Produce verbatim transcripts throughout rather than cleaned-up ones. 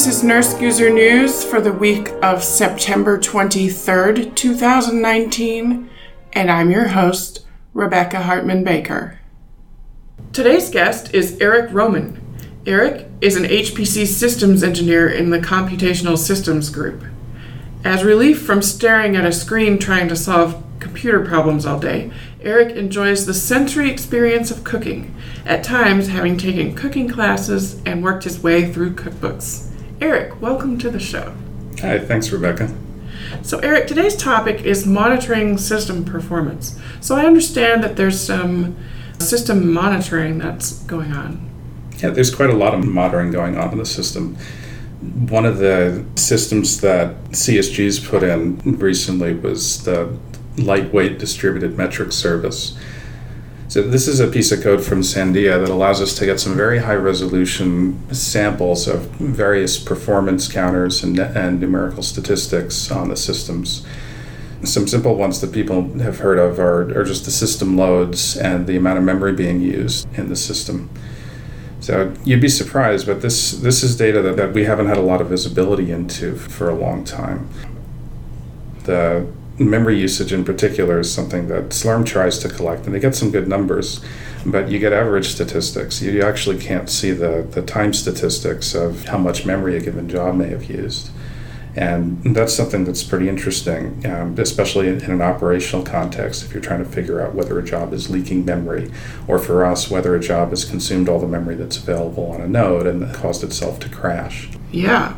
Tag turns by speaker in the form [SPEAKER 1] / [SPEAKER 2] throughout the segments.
[SPEAKER 1] This is Nurse User News for the week of September twenty-third, twenty nineteen, and I'm your host, Rebecca Hartman Baker. Today's guest is Eric Roman. Eric is an H P C systems engineer in the Computational Systems Group. As relief from staring at a screen trying to solve computer problems all day, Eric enjoys the sensory experience of cooking, at times having taken cooking classes and worked his way through cookbooks. Eric, welcome to the show.
[SPEAKER 2] Hi, thanks, Rebecca.
[SPEAKER 1] So, Eric, today's topic is monitoring system performance. So I understand that there's some system monitoring that's going on.
[SPEAKER 2] Yeah, there's quite a lot of monitoring going on in the system. One of the systems that C S Gs put in recently was the Lightweight Distributed Metric Service. So this is a piece of code from Sandia that allows us to get some very high-resolution samples of various performance counters and, and numerical statistics on the systems. Some simple ones that people have heard of are, are just the system loads and the amount of memory being used in the system. So you'd be surprised, but this, this is data that, that we haven't had a lot of visibility into for a long time. The memory usage in particular is something that Slurm tries to collect, and they get some good numbers, but you get average statistics. You actually can't see the, the time statistics of how much memory a given job may have used. And that's something that's pretty interesting, um, especially in, in an operational context, if you're trying to figure out whether a job is leaking memory, or for us, whether a job has consumed all the memory that's available on a node and caused itself to crash.
[SPEAKER 1] Yeah.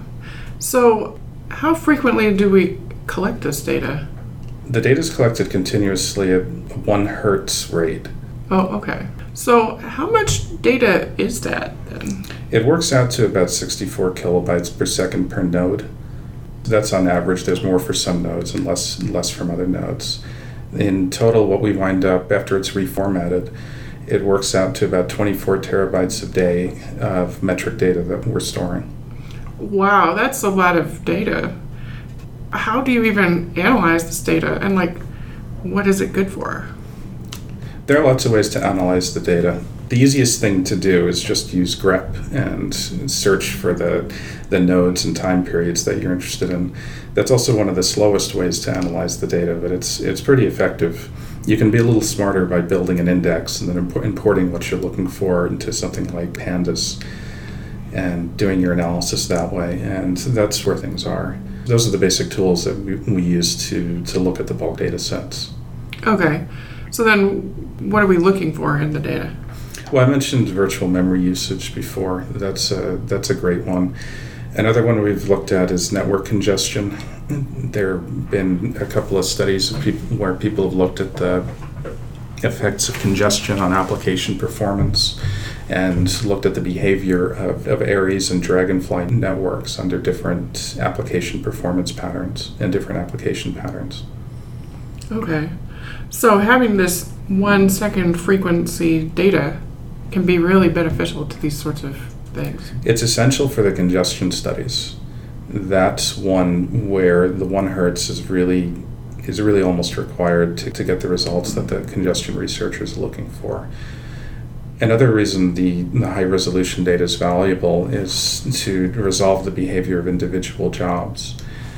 [SPEAKER 1] So how frequently do we collect this data?
[SPEAKER 2] The data is collected continuously at one hertz rate.
[SPEAKER 1] Oh, okay. So how much data is that then?
[SPEAKER 2] It works out to about sixty-four kilobytes per second per node. That's on average. There's more for some nodes and less less from other nodes. In total, what we wind up after it's reformatted, it works out to about twenty-four terabytes a day of metric data that we're storing.
[SPEAKER 1] Wow, that's a lot of data. How do you even analyze this data, and like, what is it good for?
[SPEAKER 2] There are lots of ways to analyze the data. The easiest thing to do is just use grep and search for the, the nodes and time periods that you're interested in. That's also one of the slowest ways to analyze the data, but it's it's pretty effective. You can be a little smarter by building an index and then imp- importing what you're looking for into something like pandas and doing your analysis that way, and that's where things are. Those are the basic tools that we, we use to, to look at the bulk data sets.
[SPEAKER 1] Okay. So then what are we looking for in the data?
[SPEAKER 2] Well, I mentioned virtual memory usage before. That's a, that's a great one. Another one we've looked at is network congestion. There have been a couple of studies of people, where people have looked at the effects of congestion on application performance and looked at the behavior of, of Aries and Dragonfly networks under different application performance patterns and different application patterns.
[SPEAKER 1] Okay. So having this one second frequency data can be really beneficial to these sorts of things.
[SPEAKER 2] It's essential for the congestion studies. That's one where the one hertz is really is really almost required to, to get the results that the congestion researchers are looking for. Another reason the, the high-resolution data is valuable is to resolve the behavior of individual jobs.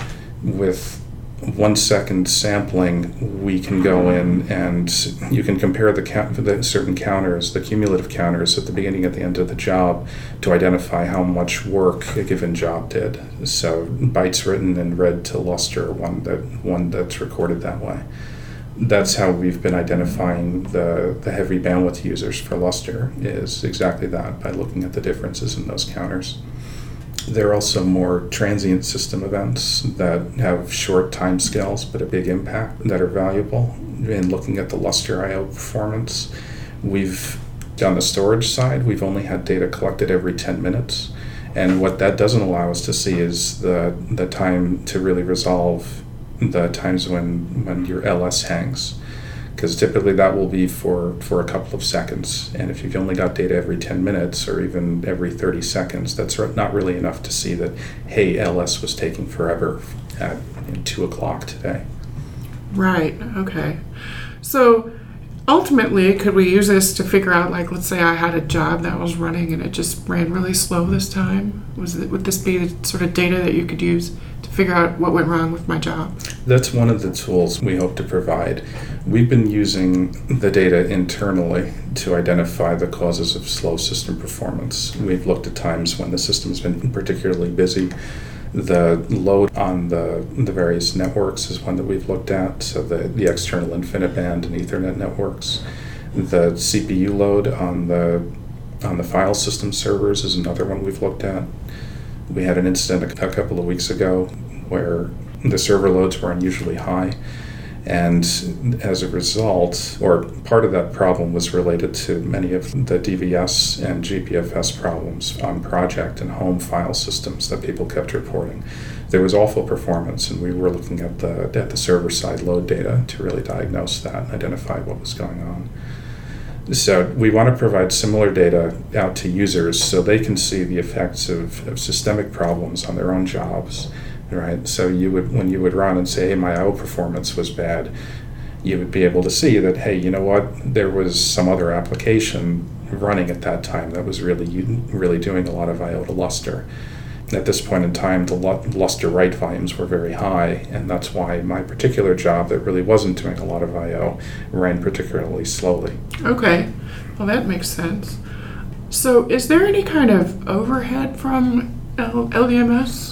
[SPEAKER 2] With one-second sampling, we can go in and you can compare the, count, the certain counters, the cumulative counters at the beginning and at the end of the job to identify how much work a given job did. So bytes written and read to Lustre, one that one that's recorded that way. That's how we've been identifying the, the heavy bandwidth users for Lustre, is exactly that, by looking at the differences in those counters. There are also more transient system events that have short time scales but a big impact that are valuable. In looking at the Lustre I O performance, we've, on the storage side, we've only had data collected every ten minutes. And what that doesn't allow us to see is the, the time to really resolve the times when, when your L S hangs, because typically that will be for, for a couple of seconds, and if you've only got data every ten minutes or even every thirty seconds, that's not really enough to see that, hey, L S was taking forever at two o'clock today.
[SPEAKER 1] Right, okay. So ultimately, could we use this to figure out, like, let's say I had a job that was running and it just ran really slow this time? Was it, would this be the sort of data that you could use to figure out what went wrong with my job?
[SPEAKER 2] That's one of the tools we hope to provide. We've been using the data internally to identify the causes of slow system performance. We've looked at times when the system's been particularly busy. The load on the the various networks is one that we've looked at, so the, the external InfiniBand and Ethernet networks. The C P U load on the on the file system servers is another one we've looked at. We had an incident a, a couple of weeks ago where the server loads were unusually high, and as a result, or part of that problem was related to many of the D V S and G P F S problems on project and home file systems that people kept reporting. There was awful performance, and we were looking at the at the server side load data to really diagnose that and identify what was going on. So we want to provide similar data out to users so they can see the effects of, of systemic problems on their own jobs. Right, so you would, when you would run and say, hey, my I O performance was bad, you would be able to see that, hey, you know what, there was some other application running at that time that was really really doing a lot of I O to Lustre. At this point in time, the Lustre write volumes were very high, and that's why my particular job that really wasn't doing a lot of I O ran particularly slowly.
[SPEAKER 1] Okay, well, that makes sense. So is there any kind of overhead from L- LDMS?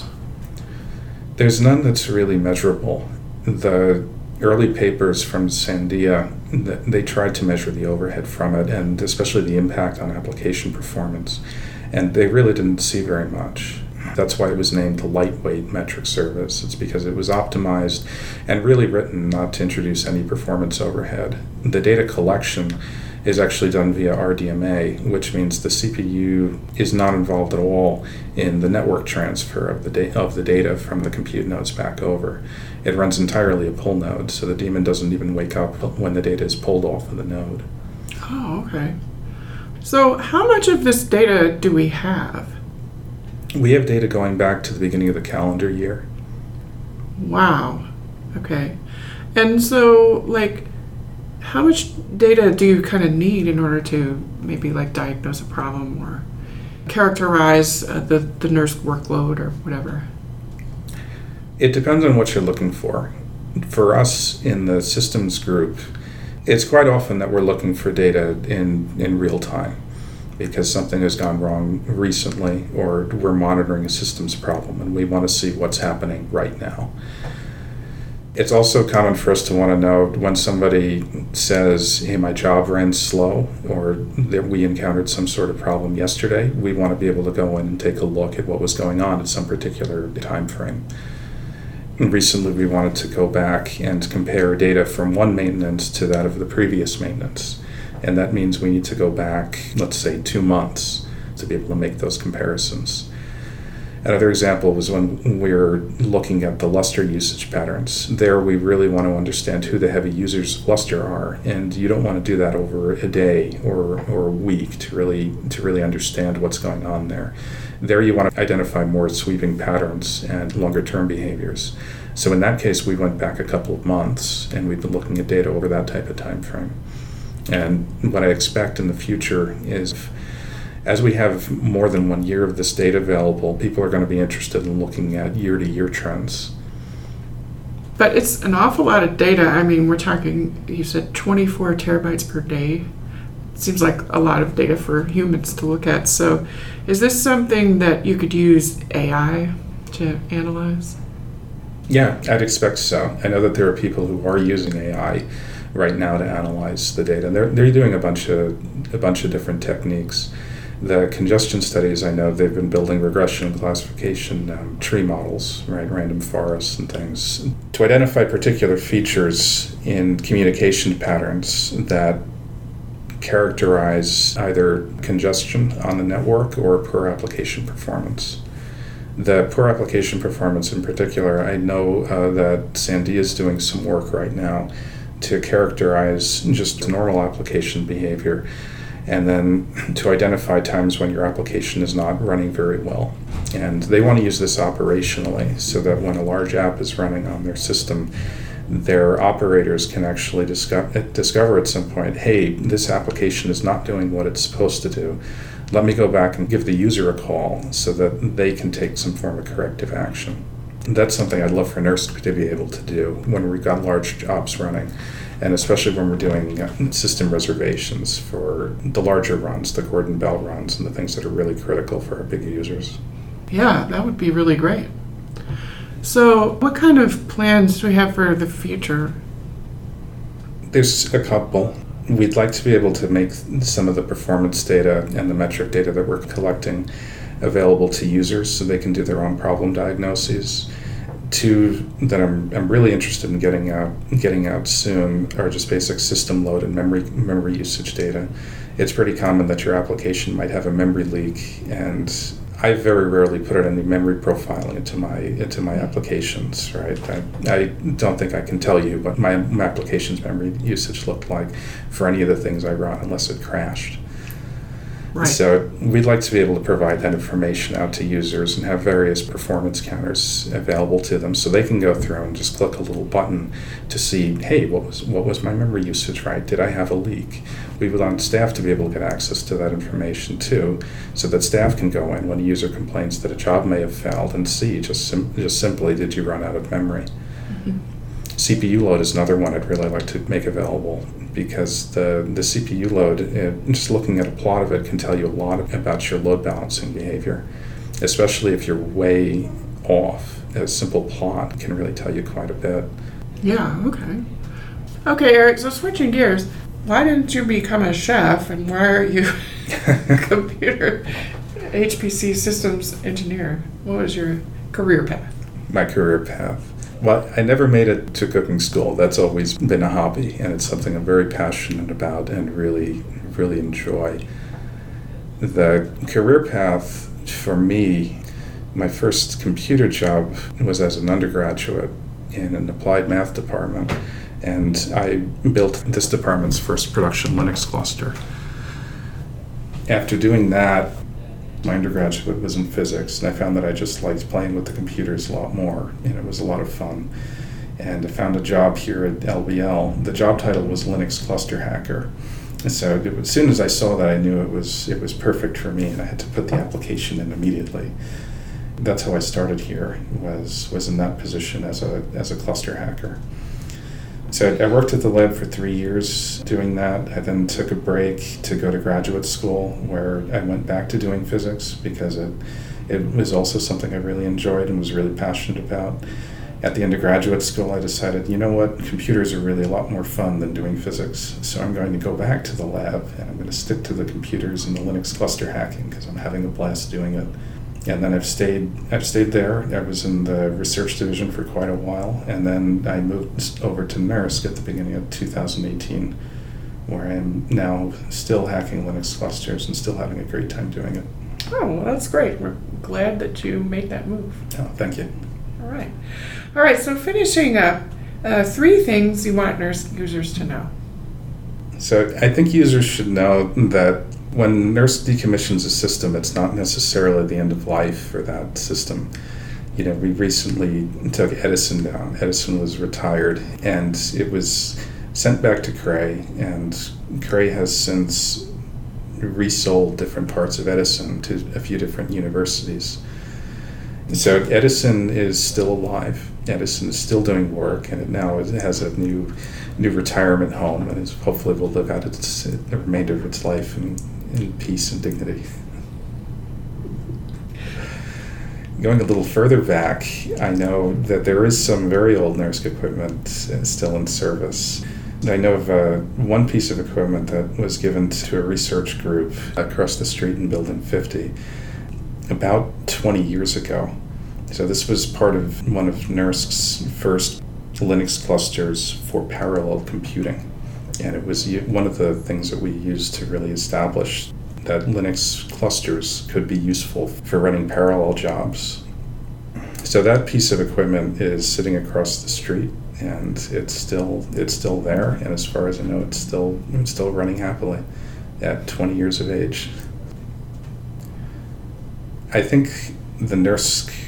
[SPEAKER 2] There's none that's really measurable. The early papers from Sandia, they tried to measure the overhead from it, and especially the impact on application performance, and they really didn't see very much. That's why it was named the lightweight metric service. It's because it was optimized and really written not to introduce any performance overhead. The data collection is actually done via R D M A, which means the C P U is not involved at all in the network transfer of the da- of the data from the compute nodes back over. It runs entirely a pull node, so the daemon doesn't even wake up when the data is pulled off of the node.
[SPEAKER 1] Oh, okay. So how much of this data do we have?
[SPEAKER 2] We have data going back to the beginning of the calendar year.
[SPEAKER 1] Wow. Okay. And so, like, how much data do you kind of need in order to maybe like diagnose a problem or characterize uh, the, the nurse workload or whatever?
[SPEAKER 2] It depends on what you're looking for. For us in the systems group, it's quite often that we're looking for data in, in real time because something has gone wrong recently or we're monitoring a systems problem and we want to see what's happening right now. It's also common for us to want to know when somebody says, hey, my job ran slow, or that we encountered some sort of problem yesterday, we want to be able to go in and take a look at what was going on at some particular time frame. And recently, we wanted to go back and compare data from one maintenance to that of the previous maintenance. And that means we need to go back, let's say, two months to be able to make those comparisons. Another example was when we were looking at the Lustre usage patterns. There we really want to understand who the heavy users of Lustre are, and you don't want to do that over a day or, or a week to really to really understand what's going on there. There you want to identify more sweeping patterns and longer-term behaviors. So in that case, we went back a couple of months, and we've been looking at data over that type of time frame. And what I expect in the future is, as we have more than one year of this data available, people are going to be interested in looking at year-to-year trends.
[SPEAKER 1] But it's an awful lot of data. I mean, we're talking, you said twenty-four terabytes per day. It seems like a lot of data for humans to look at. So is this something that you could use A I to analyze?
[SPEAKER 2] Yeah, I'd expect so. I know that there are people who are using A I right now to analyze the data. They're they're doing a bunch of a bunch of different techniques. The congestion studies, I know they've been building regression and classification um, tree models, right, random forests and things, to identify particular features in communication patterns that characterize either congestion on the network or poor application performance. The poor application performance in particular, I know uh, that Sandia is doing some work right now to characterize just normal application behavior, and then to identify times when your application is not running very well. And they want to use this operationally so that when a large app is running on their system, their operators can actually discover, discover at some point, hey, this application is not doing what it's supposed to do. Let me go back and give the user a call so that they can take some form of corrective action. That's something I'd love for NERSC to be able to do when we've got large jobs running, and especially when we're doing system reservations for the larger runs, the Gordon Bell runs, and the things that are really critical for our big users.
[SPEAKER 1] Yeah, that would be really great. So what kind of plans do we have for the future?
[SPEAKER 2] There's a couple. We'd like to be able to make some of the performance data and the metric data that we're collecting available to users so they can do their own problem diagnoses. Two that I'm I'm really interested in getting out getting out soon are just basic system load and memory memory usage data. It's pretty common that your application might have a memory leak, and I very rarely put any memory profiling into my into my applications, right? I, I don't think I can tell you what my, my application's memory usage looked like for any of the things I run unless it crashed.
[SPEAKER 1] Right.
[SPEAKER 2] So we'd like to be able to provide that information out to users and have various performance counters available to them so they can go through and just click a little button to see, hey, what was what was my memory usage, right? Did I have a leak? We would want staff to be able to get access to that information too, so that staff can go in when a user complains that a job may have failed and see just, sim- just simply, did you run out of memory? Mm-hmm. C P U load is another one I'd really like to make available, because the, the C P U load, it, just looking at a plot of it can tell you a lot about your load balancing behavior, especially if you're way off. A simple plot can really tell you quite a bit.
[SPEAKER 1] Yeah, okay. Okay, Eric, so switching gears, why didn't you become a chef, and why are you a computer H P C systems engineer? What was your career path?
[SPEAKER 2] My career path. Well, I never made it to cooking school. That's always been a hobby, and it's something I'm very passionate about and really, really enjoy. The career path for me, my first computer job was as an undergraduate in an applied math department, and I built this department's first production Linux cluster. After doing that, my undergraduate was in physics, and I found that I just liked playing with the computers a lot more, and it was a lot of fun. And I found a job here at L B L. The job title was Linux Cluster Hacker. And so it, as soon as I saw that, I knew it was it was perfect for me, and I had to put the application in immediately. That's how I started here, was was in that position as a as a cluster hacker. So I worked at the lab for three years doing that. I then took a break to go to graduate school, where I went back to doing physics because it it was also something I really enjoyed and was really passionate about. At the end of graduate school, I decided, you know what, computers are really a lot more fun than doing physics. So I'm going to go back to the lab, and I'm going to stick to the computers and the Linux cluster hacking because I'm having a blast doing it. And then I've stayed I've stayed there. I was in the research division for quite a while, and then I moved over to NERSC at the beginning of two thousand eighteen, where I'm now still hacking Linux clusters and still having a great time doing it.
[SPEAKER 1] Oh, well, that's great. We're glad that you made that move.
[SPEAKER 2] Oh, thank you.
[SPEAKER 1] All right. All right, so finishing up, uh, three things you want NERSC users to know.
[SPEAKER 2] So I think users should know that when NERSC decommissions a system, it's not necessarily the end of life for that system. You know, we recently took Edison down. Edison was retired, and it was sent back to Cray, and Cray has since resold different parts of Edison to a few different universities. So Edison is still alive. Edison is still doing work, and it now has a new new retirement home, and is hopefully will live out its, the remainder of its life in, in peace and dignity. Going a little further back, I know that there is some very old NERSC equipment still in service. I know of uh, one piece of equipment that was given to a research group across the street in Building fifty about twenty years ago. So this was part of one of NERSC's first Linux clusters for parallel computing. And it was one of the things that we used to really establish that Linux clusters could be useful for running parallel jobs. So that piece of equipment is sitting across the street, and it's still it's still there, and as far as I know, it's still it's still running happily at twenty years of age. I think the NERSC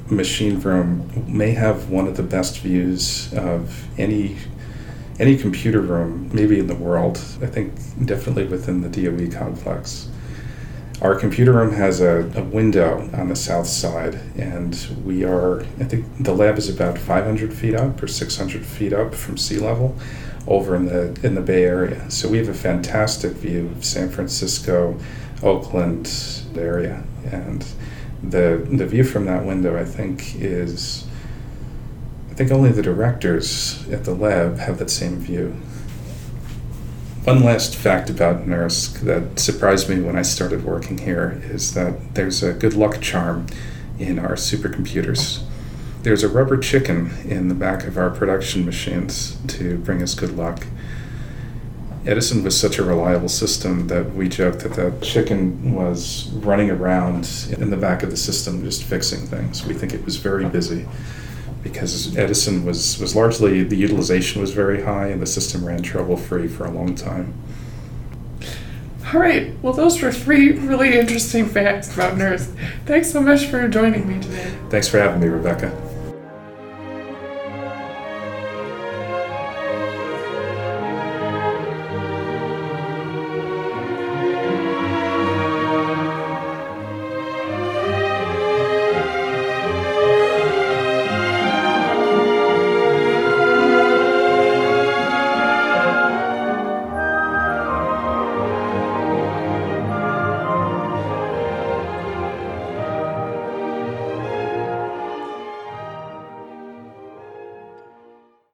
[SPEAKER 2] machine room may have one of the best views of any any computer room, maybe in the world. I think definitely within the D O E complex. Our computer room has a, a window on the south side, and we are, I think the lab is about five hundred feet up or six hundred feet up from sea level over in the in the Bay Area. So we have a fantastic view of San Francisco, Oakland area, and the the view from that window, I think, is I think only the directors at the lab have that same view. One last fact about NERSC that surprised me when I started working here is that there's a good luck charm in our supercomputers. There's a rubber chicken in the back of our production machines to bring us good luck. Edison was such a reliable system that we joked that that chicken was running around in the back of the system just fixing things. We think it was very busy because Edison was, was largely, the utilization was very high and the system ran trouble-free for a long time.
[SPEAKER 1] All right. Well, those were three really interesting facts about NERSC. Thanks so much for joining me today.
[SPEAKER 2] Thanks for having me, Rebecca.